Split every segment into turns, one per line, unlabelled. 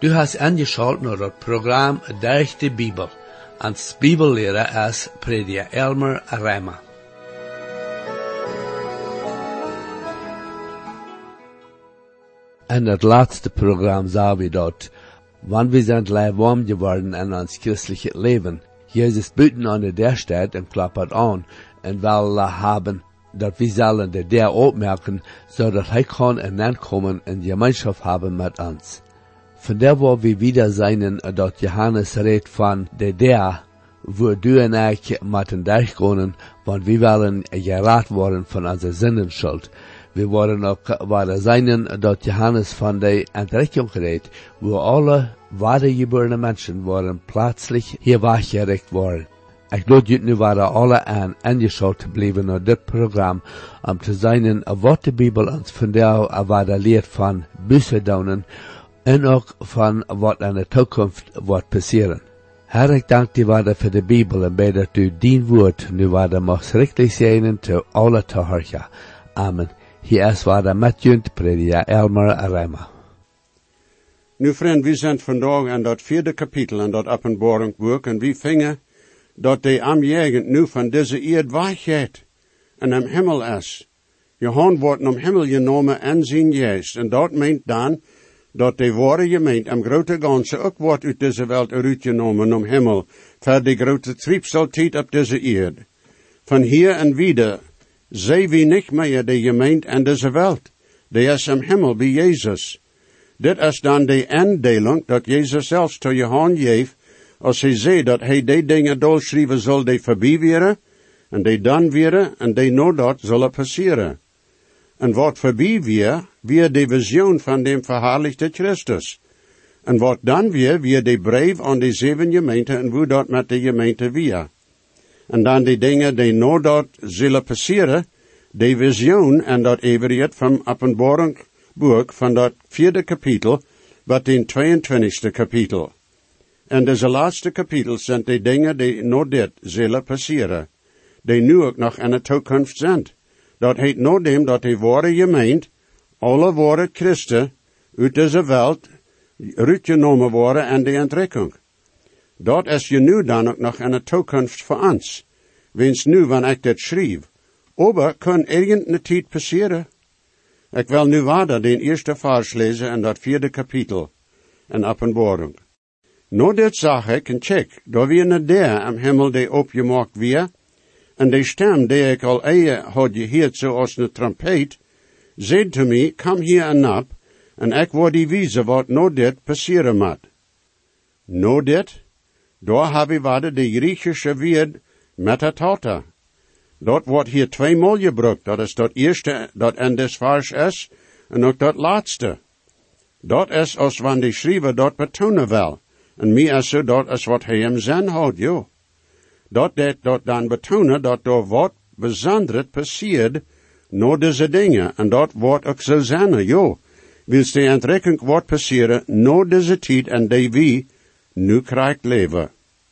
Du hast angeschaut naar het programma Durch de Bibel. Als Bibellehrer is prediker Elmer Reimer. In het laatste programma zagen we dat, wanneer we zijn warm geworden in ons christelijk leven, Jezus buiten aan der staat en klappert aan en wil hebben dat we zullen de der opmerken, zodat hij kan inankomen en gemeenschap hebben met ons. Van daar waar we wieder zijn dat Johannes redt van de der, wo du en ik moeten durchgaan, want we willen geraad worden van onze zinnenschuld. We worden ook waar zijn dat Johannes van de Entrückung redt, wo alle wedergeborene mensen worden plötzlich hier wachgericht worden. Ik laat je nu waren alle aangeschaut te blijven naar dit programma, om te zijn wat de Bibel ons vandaag wat leert van bussendaunen en ook van wat in de toekomst wordt passeren. Herr, ik dank die waarde voor de Bibel en bid dat u dien woord nu waarde mag schrikkelijk zijn te alle te horen. Amen. Hier is waarde met junt prediker Elmer Reimer.
Nu vriend, we zijn vandaag aan dat 4e kapitel in dat Openbaringboek en we vingen dat de amjegend nu van deze eerd weggaat en am Himmel is. Johan wordt om Himmel genomen en zijn geest en dat meent dan dat de ware gemeente am grote ganse ook wordt uit deze wereld uitgenomen om Himmel, voor de grote triebseltijd op deze eerd. Van hier en wieder zijn we niet meer de gemeente en deze wereld. Die is am Himmel bij Jezus. Dit is dan de indeling dat Jezus zelfs tot Johan geeft, als hij zei dat hij die dingen doorschrijven zal die voorbij werden, en die dan werden, en die no dat zullen passeren. En wat voorbij weer de visioen van dem verherrlichte Christus. En wat dan weer de brief aan de 7 gemeenten en hoe dat met de gemeente weer. En dan die dingen die no dat zullen passeren, de visioen en dat everiet van Openbaringboek van dat 4e kapitel, wat in 22e kapitel. En deze laatste kapitel zijn de dingen die no dit zullen passeren, die nu ook nog in de toekomst zijn. Dat heet no dem dat de ware gemeente, alle ware Christen, uit deze wereld, uitgenomen worden en de Entrückung. Dat is je nu dan ook nog in de toekomst voor ons. Wens nu, wanneer ik dit schreef. Aber kan irgendeine tijd passeren. Ik wil nu verder den eerste vers lezen in dat 4e kapitel in Openbaring. No dit zag ik en check, daar weer naar der am Himmel die opgemaakt weer, en de stem die ik al had gehoord zoals een trompet, zei te mij, kom hier en op, en ik word die wijze wat no dit passeren moet. No dit, daar heb ik wat de Griechische woord metatauta. Dat wordt hier 2 maal gebruikt, dat is dat eerste dat in des vers is, en ook dat laatste. Dat is als wanneer de schrijver dat betonen wil. En mij is zo, dat is wat hij hem zin houdt, jo. Dat dan betonen, dat er wat bijzonders passiert, no deze dingen, en dat wordt ook zo zijn, jo. Wils de Entrückung wordt passeren, no deze tijd, en die wie nu krijgt leven.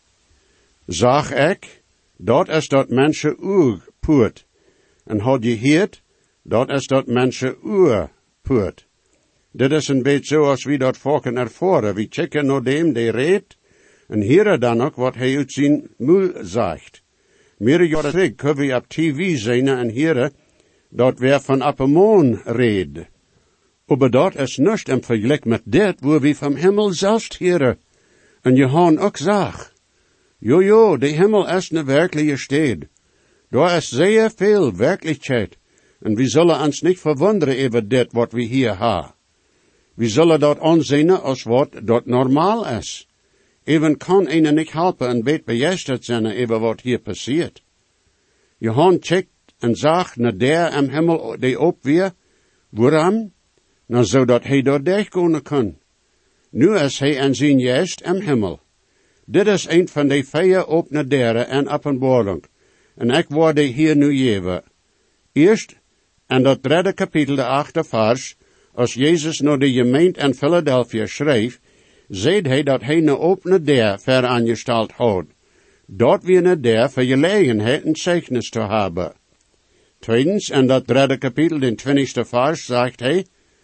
Zag ik, dat is dat mensen uur poort. En had je gehoord, dat is dat mensen uur poort. Dit is een beetje zoals we dat volken ervaren. We checken naar dem die redt, en hier dan ook wat hij uit zijn mul zegt. Meer jaren terug kunnen we op TV zien en hier dat we van op een maan reden. Maar dat is niet in vergelijk met dit, waar we van Himmel zelfs hier. En Johan ook zag. Jo, de Himmel is een werkelijke stad. Daar is zeer veel werkelijkheid. En we zullen ons niet verwonderen over dit wat we hier hebben. We zullen dat aanzien als wat dat normaal is. Even kan een niet helpen en weet begeisterd zijn over wat hier passiert. Johan checkt en zag naar der am Himmel die op weer. Waarom? Nou, zodat hij door durchgaan kan. Nu is hij en zijn geest am Himmel. Dit is een van de 4 opene deuren en Openbaring. En ik word hier nu geven. Eerst, in dat 3e kapitel, de 8e vers, als Jezus naar de gemeente in Philadelphia schreef, zei hij dat hij een opene deur verangesteld had. Dat weer een deur voor gelegenheid een zeichnis te hebben. Tweedens, in dat 3e kapitel, de 20e vers, zegt hij,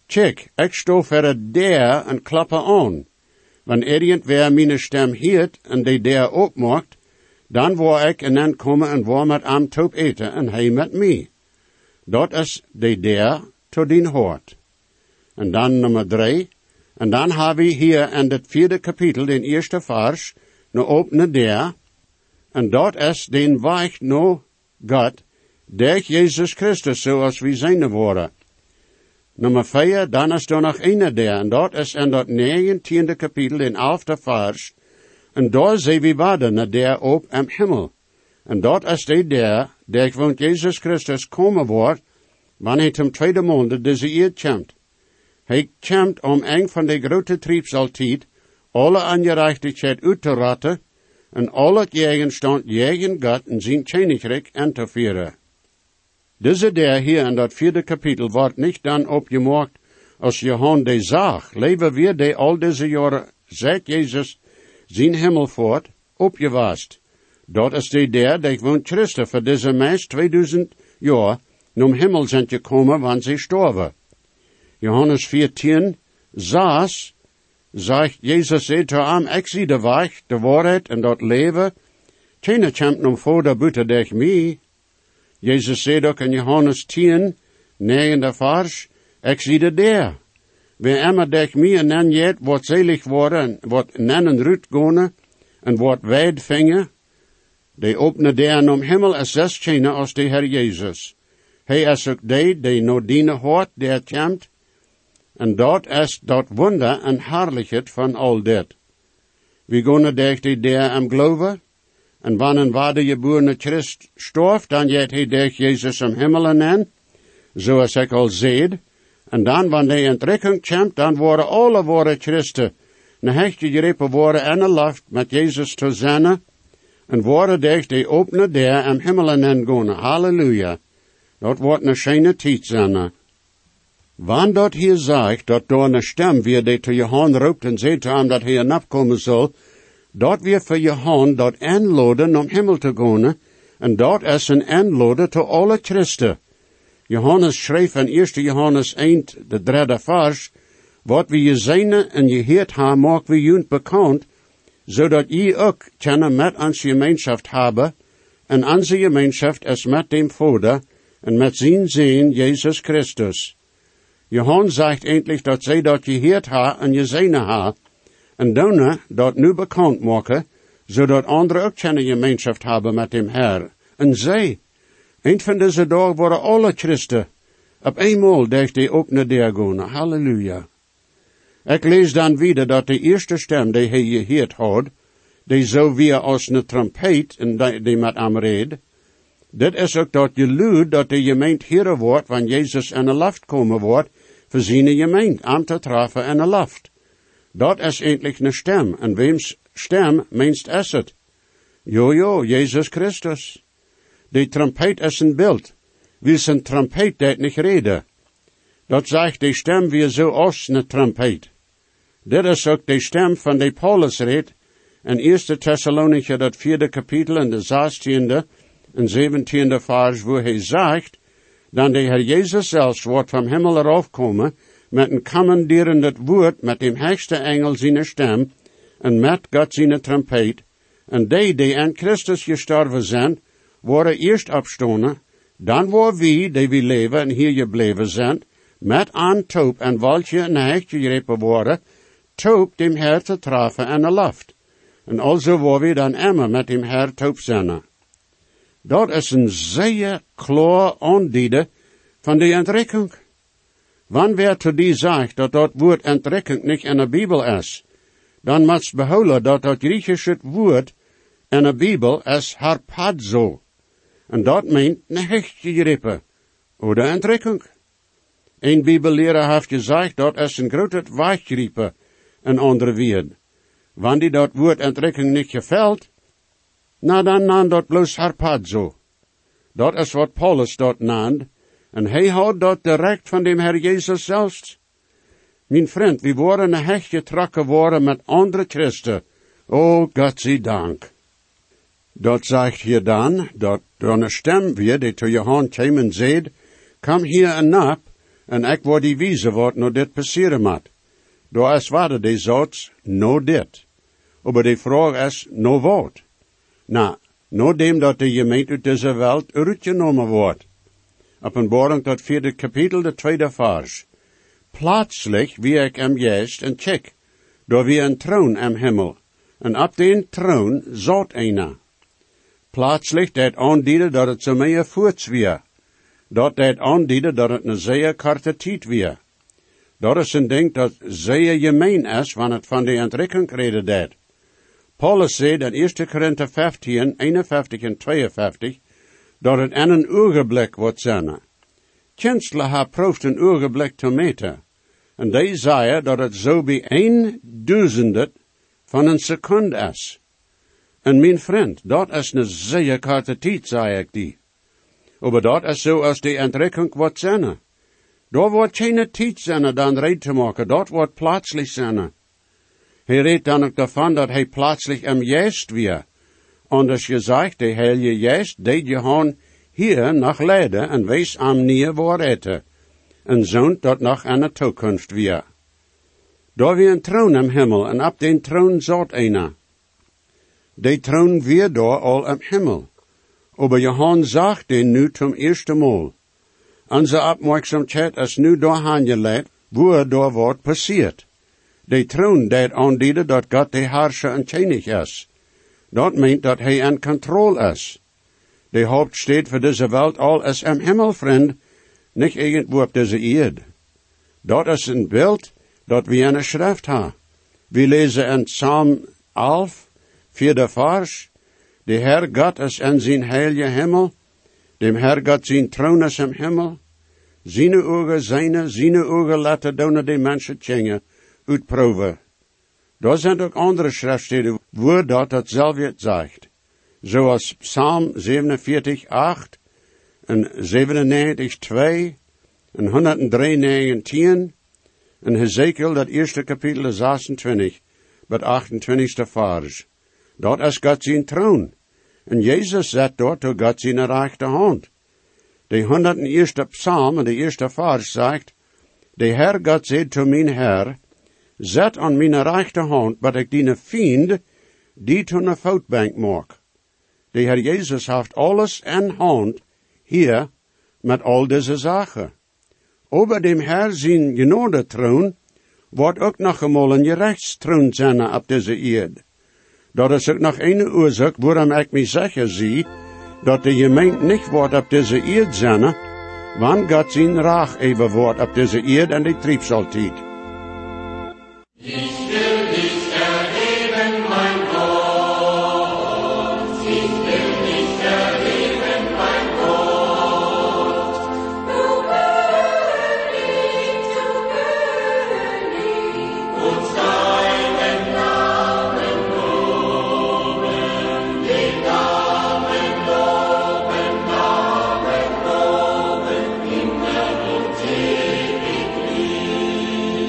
Check, ik sto verder der en klappe aan. Wanneer irgendwer mijn stem hiert en die der opmaakt, dan wou ik en dan komen en wou met am top eten en hij met mij. Dat is die der to dien hoort. En dan nummer 3. En dan hebben we hier in het 4e kapitel, den eerste vers, no opene der. En dat is den weg no God, durch Jezus Christus, zoals we zijn worden. Nummer 4, dan is er nog een der, en dat is in dat 19e kapitel, den 11e vers. En daar zien we waarden der op am Himmel. En dat is die der want Jezus Christus komen wordt, wanneer hij ten tweede maand deze eerd komt. Hij komt om een van de grote triebsaltijd, alle ongerechtigheid uit te rotten, en al het tegenstand tegen God en zijn koninkrijk aan te vieren. Deze der hier in dat 4e kapitel wordt niet dan opgemaakt als Johan de zag, leven weer de al deze jaren, zegt Jezus, zijn hemel voort, opgewast. Dat is de der, die woont Christus voor deze meest 2000 jaar, om hemel zijn gekomen, wanneer ze storven. Johannes 14, zegt Jezus zei zu ihm, ik zie de weg, de waarheid en dat leven. Keine komt nom voor de buiten durch mij. Jezus zei ook in Johannes 10, 9 vers, ik zie de der. Wie immer durch mij en jet, wordt selig worden, wordt nennen rut gone, en wordt wijd vingen. Die opene der om hemel is zes keine als de Herr Jezus. Hij is ook die no dienen hoort, der komt. En dat is dat wonder en herrlichheid van al dit. We gaan durch die der am geloven. En wanneer waar de geborene Christ storf, dan jet hij durch Jezus am hemel aan, zoals ik al zei. En dan, wanneer de entrekking komt, dan worden alle ware Christen een hechte gerepen worden en een lucht met Jezus te zijn. En worden durch die opene der am hemel aan gaan. Halleluja. Dat wordt een schöne tijd zijn. Wanneer dat hier zegt, dat door een stem weer die te Johan roept en zegt hem dat hij napkomen zal, dat weer voor Johan dat aanladen om hemel te gaan, en dat is een aanladen te alle Christen. Johannes schreef in 1 Johannes 1, de 3e vers, wat we gezien en gehoord hebben, maak we junt bekend, zodat je ook kunnen met onze gemeenschap hebben, en onze gemeenschap is met dem Vader, en met zijn Zoon, Jezus Christus. Johannes zegt eindelijk dat zij dat gehoord hebben en gezien hebben, en dan dat nu bekend maken, zodat anderen ook kunnen gemeenschap hebben met dem Herr. En zij, een van deze dagen worden alle Christen op eenmaal durch die opene der gaan. Halleluja. Ik lees dan weer dat de eerste stem die hij gehoord had, die zo weer als een trompet, en die met hem reed, dit is ook dat geluid dat de gemeente heren wordt, wanneer Jezus in de lucht komen wordt, voor zijn gemeente aan te treffen in de lucht. Dat is eindelijk een stem, en weems stem meenst is het? Jo, Jezus Christus. Die trompet is een beeld. Wie zijn trompet dat niet reden. Dat zegt die stem weer zo als een trompet. Dit is ook de stem van de Paulus reed, in 1 Thessalonicher dat 4e kapitel en de 16e en 17e vers, waar hij zegt, dan de Herr Jezus zelfs wordt van hemel eraf komen, met een commanderend woord, met dem hechtste engel zijn stem, en met God zijn trompet, en die aan Christus gestorven zijn, worden eerst opstonden, dan worden die we leven en hier gebleven zijn, met aan toop en welke een hechtje gerepen worden, toop dem Herr te treffen en de lucht. En also worden we dan immer met dem Herr toop zijn. Dat is een zeer klaar aanduiden van de entrekking. Wanneer to die zegt dat dat woord entrekking niet in de Bijbel is, dan moet behouden dat dat Griechische woord in de Bijbel is harpazo. En dat meent een hechtje grepen, oder entrekking. Een Bibellehrer heeft gezegd dat is een grote weggrepen, een andere woord. Wanneer die dat woord entrekking niet gefällt, dan naam dat bloos harpazo. Dat is wat Paulus dat naamde, en hij houdt dat direct van dem Herr Jezus zelfs. Mijn vriend, we worden een hecht getrokken worden met andere Christen. Oh, God zij dank. Dat zegt hier dan, dat door een stem weer, die te Johan kwam en zei, kom hier en nap, En ik word die wijze wat nou dit passeren moet. Door is waarde die zots, nou dit. Maar die vraag is, nou wat? Nou, nou dem dat de gemeente uit deze wereld uitgenomen wordt. Openbaring tot 4 kapitel, de 2 vers. Plötzlich wie ik am juist en check, door wie een troon am Himmel, en op den troon zat einer. Plötzlich dat aandiede dat het zo meer voorts weer. Dat aandiede dat het een zeer korte tijd weer. Dat is een ding dat zeer gemeen is, wanneer het van de entrekking reden deed. Paulus zei in 1 Korinther 15, 51 en 52, dat het in een ogenblik wordt zijn. Künstler ha proeft een ogenblik te meten. En die zei dat het zo bij 1/1000 van een seconde is. En mijn vriend, dat is een zeer korte tijd, zei ik die. Maar dat is zo als die entrekking wordt zijn. Daar wordt geen tijd zijn dan red te maken, dat wordt plötzlich zijn. Hij redt dan ook daarvan dat hij plötzlich am Geest weer. Anders gezegd, de Heilige Geest deed je gewoon hier nog leiden en wees am nieuwe waarheden. En zoont dat nog aan de toekomst weer. Daar weer een troon am Himmel en op den troon zat einer. De troon weer daar al am Himmel. Aber Johann sagt den nu zum ersten Mal. Onze opmerkzaamheid is nu doorheen geleid, wo daar wat passiert. De troon deed aandienen dat God de Herrscher en König is. Dat meint dat hij in controle is. De Hauptstadt voor deze wereld al is am Himmel, vriend, niet irgendwo op deze Erde. Dat is een beeld dat we in de schrift hebben. We lezen in Psalm 11, 4 vers, de Herr God is in zijn heilige Himmel, dem Herr God zijn troon is im Himmel, zijn ogen laten doen de mensen tjingen, uitproeven. Daar zijn ook andere schriftsteden waar dat hetzelfde zegt. Zoals Psalm 47, 8, en 97, 2, en 103, 19, en Hezekiel, dat eerste kapitel 26, met 28 vers. Dat is God zijn troon. En Jezus zet dort door God zijn rechte hand. De 101. Psalm, en de eerste vers zegt, de Herr God zei zu mijn Herr, zet aan mijn rechte hand, wat ik die vriend, die tot een voetbank maak. De Herr Jezus heeft alles in hand, hier, met al deze zaken. Over dem Herr zijn genadetroon, wordt ook nog eenmaal een gerechtstroon zijn op deze Erde. Dat is ook nog een oorzaak waarom ik mij zeker zie, dat de gemeente niet wordt op deze Erde zijn, wanneer God zijn raag even wordt op deze Erde en die triebsaltijd.
Ich will dich erheben, mein Gott. Ich will dich erheben, mein Gott. Du König, und deinen Namen loben, den Namen loben, immer und ewig lieb.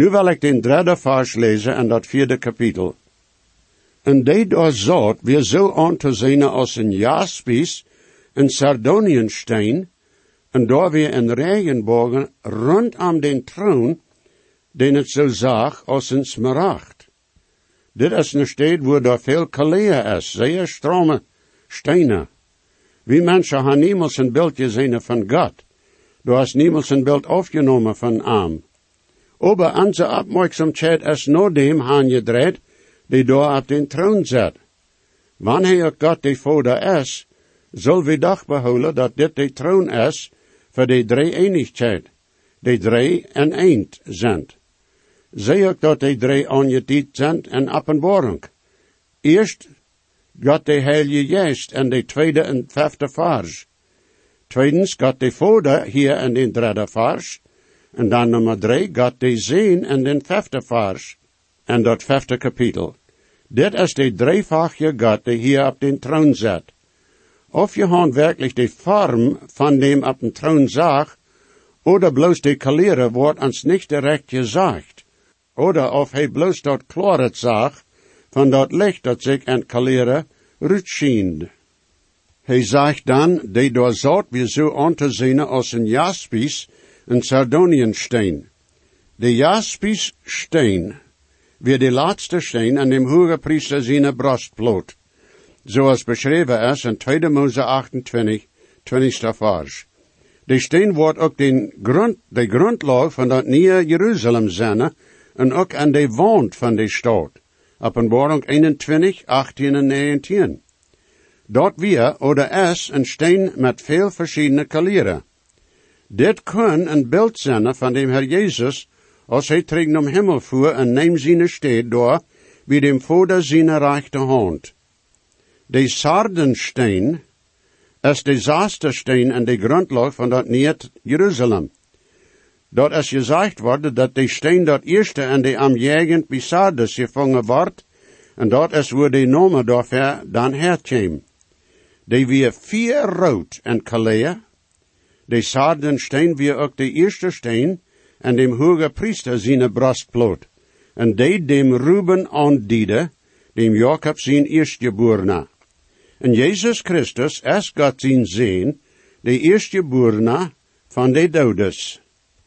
Nu wil ik den 3e vers lezen en dat 4e kapitel. En die daar zat weer zo aan te zien als een jaspis, een sardoniensteen, en daar weer een regenbogen rondom den troon, den het zo zag als een smaragd. Dit is een stad waar daar veel kaleer is, zeer strome stenen. Wie mensen hebben niemals een beeld gezien van God. Daar is niemals een beeld afgenomen van hem. Aber onze opmerkzaamheid is naar dem aangedraaid, die daar op den troon zit. Wanneer God de Vader is, zal we doch behouden dat dit de troon is voor de drie-eenigheid, de drie en eend zijn. Zie ook dat de drie aangeduid zijn in openbaring. Eerst God de Heilige Geest en de tweede en 5e vers. Tweedens God de Vader hier in den 3e vers. En dan nummer 3, God de Zoon in den 5e vers. En dat 5e kapitel. Dit is de drievoudige God die hier op den troon zit. Of je hand werkelijk de vorm van dem op den troon zag, oder bloos de kleren wordt ons niet direct gezegd. Oder of hij bloos dat klaret zag, van dat licht dat zich in kleren uitschijnt. Hij zegt dan, die daar zat weer zo aan te zien als een jaspis, een sardoniensteen. De jaspissteen weer de laatste steen aan dem hoge priester zijn borstploot, zoals beschreven is in 2 Mose 28, 20 vers. De steen wordt ook de grondlag van dat nieuwe Jeruzalem zijn, en ook aan de wand van de stad. Openbaring 21, 18 en 19. Dort weer, oder is, een steen met veel verschillende kleuren. Dit kan een beeld zijn van dem Herr Jezus, als hij terug naar hemel voer en neem zijn steed door, wie dem Vader zijn rechte hand. De sardensteen is de zastersteen en de grondlag van dat nieuwe Jeruzalem. Dat is gezegd worden dat de steen dat eerste en de amjegend bij Sardes gevangen wordt, en dat is waar de naam daarvoor dan herkwam. Die weer 4 rood en kleur. De sardensteen weer ook de eerste steen, en dem hoge priester zijn borstploot, en die dem Ruben aandiede, dem Jacob zijn eerstgeborene. En Jezus Christus is God zijn Zoon, de eerstgeborene van de dodes.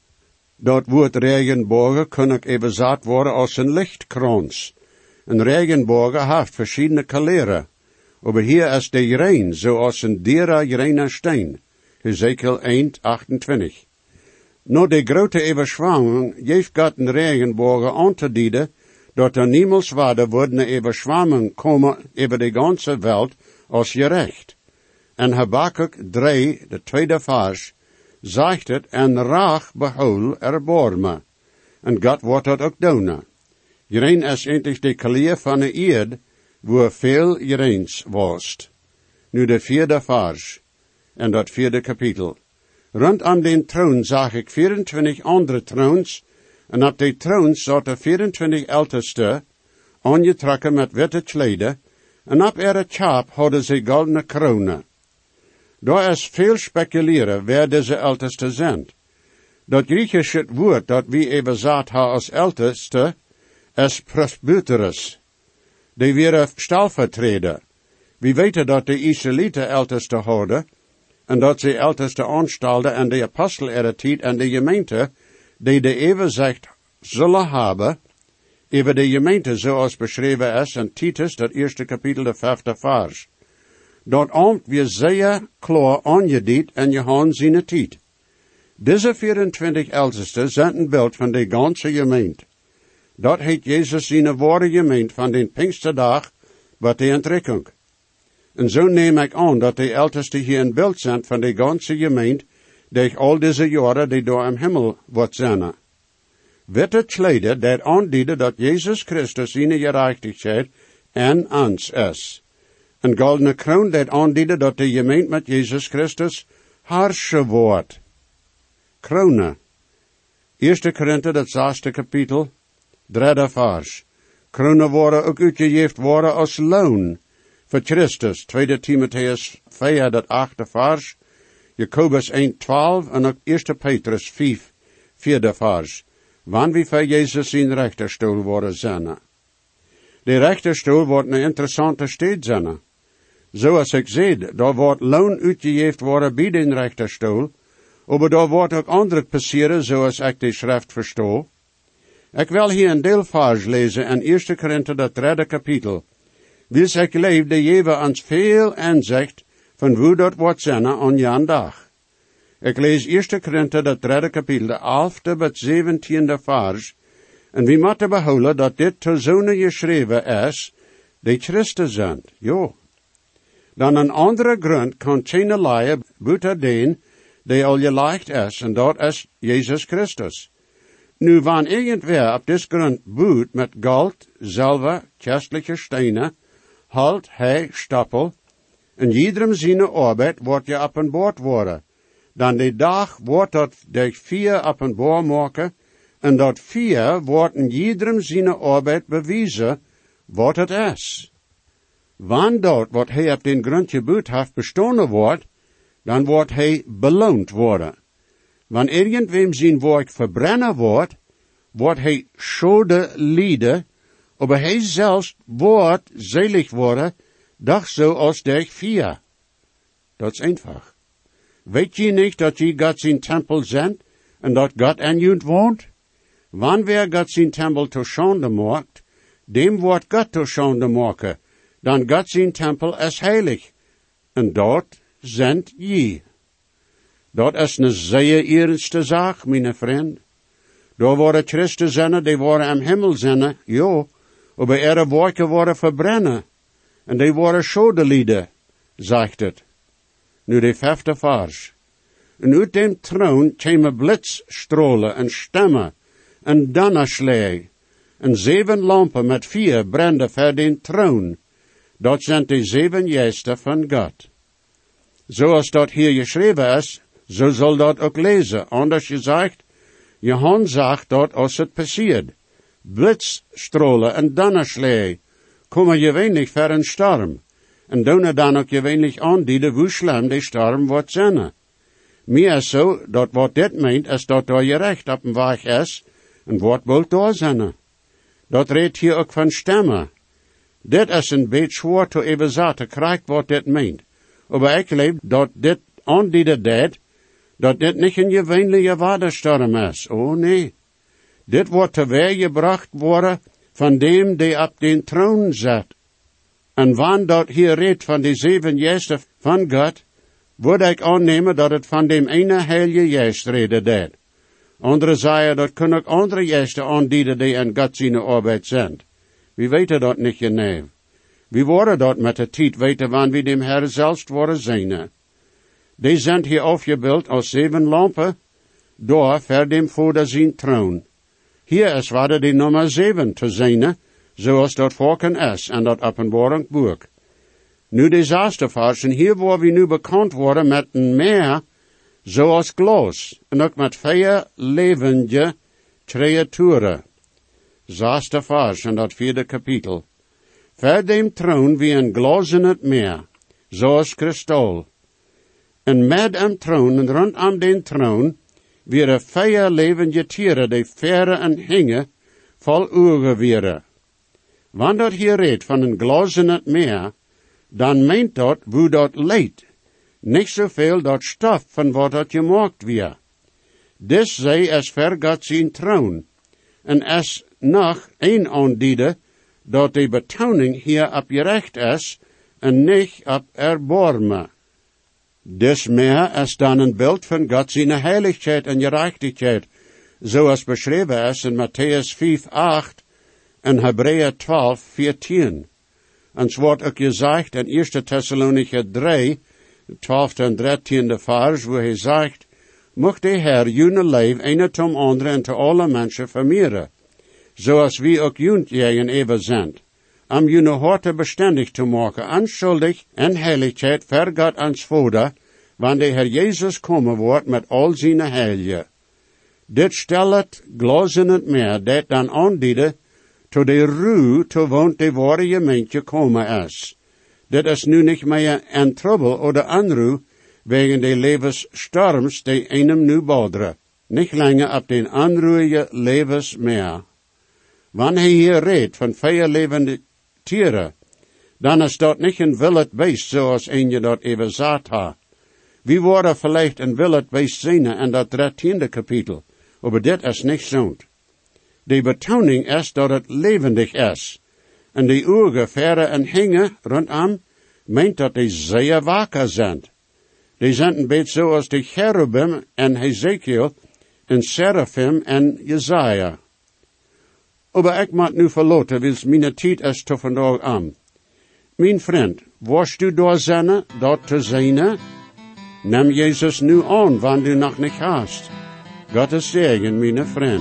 Dat woord regenbogen kan ook überzet worden als een lichtkrans. Een regenbogen heeft verschillende kleuren, aber hier is de rein, zoals een dierenreine steen. Ezekiel 1, 28. Na de grote overschwamming heeft God een regenbogen aan te dienen, dat er niemals waarde wordt een overschwamming komen over de ganze wereld als gerecht. En Habakkuk 3, de 2e vers, zegt het, en raag behoud erbarme. En God wordt dat ook doen. Iedereen is eindelijk de kleur van de eerd, waar veel iedereens was. Nu de 4e vers, en dat 4e kapitel. Rondom den troon zag ik 24 andere troons, en op de troons zaten 24 älteste, aangetrokken met witte kleden, en op ihre kap hadden ze goldene kronen. Daar is veel speculeren wer deze älteste zijn. Dat Griechische woord dat wie überzet ha als älteste, is presbyteros. Die waren stalvertreder. We weten dat de Israëlieten älteste hadden, en dat ze älteste aanstalden en de apostel ihrer tijd en de gemeente, die de overzicht zullen hebben, over de gemeente zoals beschreven is in Titus, dat 1e kapitel, de 5e vers. Dat ambt weer zeer klaar aangeduid in Johannes zijn tijd. Deze 24 ältesten zijn een beeld van de ganse gemeente. Dat heet Jezus zijn ware gemeente van den Pinksterdag, wat de entrekking. En zo neem ik aan dat de ältesten hier een beeld zijn van de ganse gemeente, die al deze jaren die door im Himmel wordt zijn. Witte kleden, dat aanduiden dat Jezus Christus zijn gerechtigheid en ons is. Een goldene kroon, dat aanduiden dat de gemeente met Jezus Christus herrschen wordt. Kronen. 1 Korinther, dat 6e kapitel, 3e vers. Kronen worden ook uitgegeven worden als loon voor Christus. 2 Timotheus 4, dat 8e vers. Jacobus 1, 12 en ook 1 Petrus 5, 4e vers. wann wie voor Jezus in rechterstoel worden zijn. De rechterstoel wordt een interessante stad zijn. Zoals ik zei, daar wordt loon uitgegeven worden bij den rechterstoel, maar daar wordt ook andere passeren, zoals ik de schrift verstoor. Ik wil hier een deelvers lezen in 1 Korinther, dat 3e kapitel. Wils ik leef, de jewe ons veel inzicht van hoe dat wordt zijn aan jan dag. Ik lees 1 Korinther, dat 3e kapitel, de 11e tot 17e vers, en we moeten behouden dat dit te zonen geschreven is, die Christus zijn. Jo. Dan een andere grond kan geen leien buiten den, die al geleicht is, en dat is Jezus Christus. Nu, wanneer irgendwer op dit grond boet met goud, zilver, kostelijke stenen, hout, hei, stoppel, en iedereen zijn arbeid wordt je op een boord worden. Dan de dag wordt dat de 4 op een boord maken, en dat 4 wordt in iedereen zijn arbeid bewijzen, wat het is. Wanneer dat wat hij op den grond geboet heeft bestonen wordt, dan wordt hij beloond worden. Wanneer irgendwem zijn werk verbrennen wordt hij schade lijden, maar hij zelfs wordt selig worden, doch zo als de 4. Dat is eenvoudig. Weet je niet dat je God zijn tempel zendt, en dat God in je woont? Wanneer God zijn tempel te schande maakt, dem wordt God te schande maken, dan God zijn tempel is heilig, en dat zendt je. Dat is een zeer eerste zaak, mijn vriend. Daar worden Christen zinnen, die worden am Himmel zinnen, ja, maar ihre werken worden verbrennen, en die worden schade lijden, zegt het. Nu de 5e vers. En uit dem troon komen blitzstralen en stemmen, en donnerslag, en 7 lampen met 4 branden voor den troon. Dat zijn de 7 geesten van God. Zoals dat hier geschreven is, zo zal dat ook lezen. Anders gezegd, Johannes zegt dat als het passiert. Blitzstralen en donnerslag komen gewöhnlich voor een storm. En doen dan ook gewöhnlich aan die hoe schlimm die storm wordt zijn. Meer zo, dat wat dit meint, is dat er je recht op een weg is, en wat wil daar zijn. Dat redt hier ook van stemmen. Dit is een beetje zwaar te overzetten, krijgt wat dit meent. Maar ik leef dat dit aandienen deed, dat dit niet een gewöhnliche waterstorm is. Oh nee. Dit wordt teweeggebracht worden van dem die op den troon zit. En wanneer dat hier redt van die 7 geesten van God, würde ik aannemen dat het van dem ene heilige geest reden deed. Andere zeiden dat kunnen ook andere geesten aandienen die in God zijn arbeid zijn. We weten dat niet genau. We worden dat met de tijd weten wanneer we dem Herr zelfs worden zijn. Die zijn hier afgebeeld als 7 lampen, door voor dem Vader zijn troon. Hier is waar de nummer 7 te zijn, zoals dat volken is, en dat openbaring boek. Nu de 6e vers, en hier waar we nu bekend worden met een meer, zoals glas, en ook met 4 levende creaturen. 6e vers, en dat 4e kapitel. Voor dem troon wie een glas in het meer, zoals kristal. En met een troon, en rondom den troon, weer 4 levende tieren, die veren en hingen, vol ogen weer. Wanneer dat hier redt van een glas in het meer, dan meent dat hoe dat leidt. Niet zoveel dat stof van wat dat gemaakt weer. Dis zij is voor God zijn troon. En is nog een aandiede, dat de betoning hier op je recht is, en niet op erbarmen. Dis meer is dan een beeld van God zijn heiligheid en gerechtigheid, zoals beschreven is in Matthäus 5:8 en Hebreeën 12:14. En het wordt ook gezegd in 1 Thessalonicher 3, 12 en 13 vers, waar hij zegt, mocht de Heer jullie leven ene tom andere en te alle mensen vermeerderen, zoals wie ook jullie even zijn, om jullie harten bestendig te maken, onschuldig en heiligheid voor God ons Vader, wanneer de Heer Jezus komen wordt met al zijn heilige. Dit stelt glas in het meer, dat dan aandienen, tot de ruw, tot woont de ware gemeente komen is. Dit is nu niet meer een trouble of anruw, wegen de levensstorms die einem nu boderen. nicht länger op den anruige levens meer. Wanneer hij hier redt van feierlevende tieren, dan is dat niet een wild beest zoals je dat even zat ha. We worden vielleicht een wild beest zien in dat 13e kapitel, maar dit is niet zo. De betoning is dat het levendig is. En de ogen verre en hingen rondom meint dat die zeer wakker zijn. Die zijn een beetje zoals de cherubim en Ezekiel en Seraphim en Jesaja. Maar ik moet nu verlaten, wils mijn tijd is te vandaag aan. Mijn vriend, was du door zijn, dat te zijn? Neem Jezus nu aan, wanneer du nog niet hast. Gottes Segen, mijn vriend.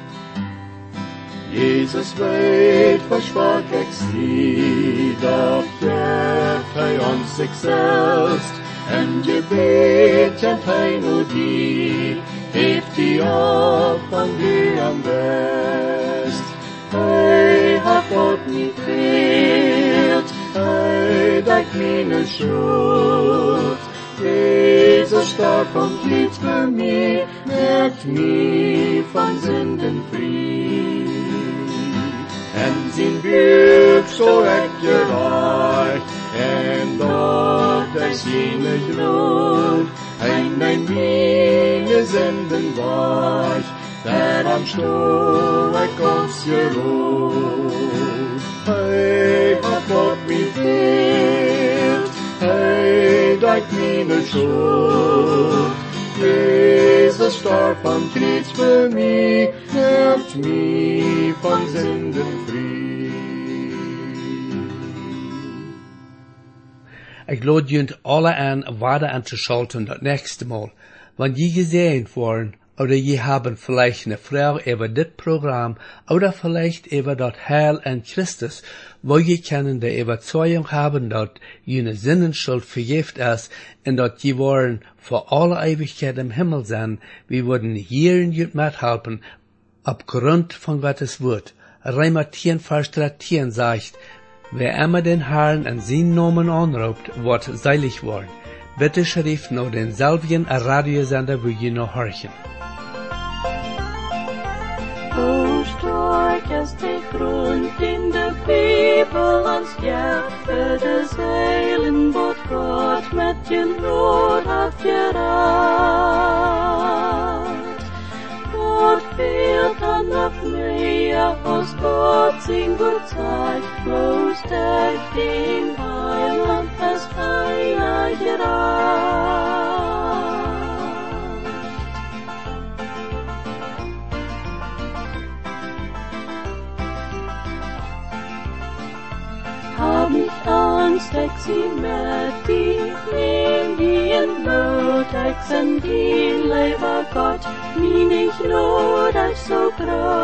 Jesus weet, versprach ik zie, doch geeft hij ons zich selbst, en gebet kent hij nu die, heeft die op van die am best. Hij hat God niet veert, hij dekt meine schuld. Jezus starb und litt für mich, merkt mich von Sünden frei. En zijn buik zo weggereicht, en dort er seine Glut, en meine Sünden weich, der am Stock uns geruht. Hey, hat Gott mich vergeben, hey, deckt meine Schuld. Jesus starb am Kreuz für mich, nimmt mich von Sünden frei.
Ich lade junt alle an, weiter anzuschalten das nächste Mal. Wenn je gesehen worden, oder je haben vielleicht eine Frage über das Programm, oder vielleicht über das Heil an Christus, wo je können die Überzeugung haben, dass jene Sinnenschuld vergift ist, und dass je wollen für alle Ewigkeit im Himmel sein, wir würden hier in jut mithelfen, aufgrund von Gottes Wort. Römer 10, Vers 13 sagt, wer immer den Herrn an seinen Namen anruft, wird selig worden. Bitte schrift noch denselben Radiosender, wo je noch horchen.
Hoe stark is de grond in de Bibel ons geeft, het is heilen wat God met je nood had geraad. Wat fehlt dan nog meer als God zijn woord zegt, bloos echt den Heiland is hij geraad. Hab ich Angst, ich sie mit die, nehm die in Not, ich sind die, lieber Gott, wie nicht Not, ich so groß.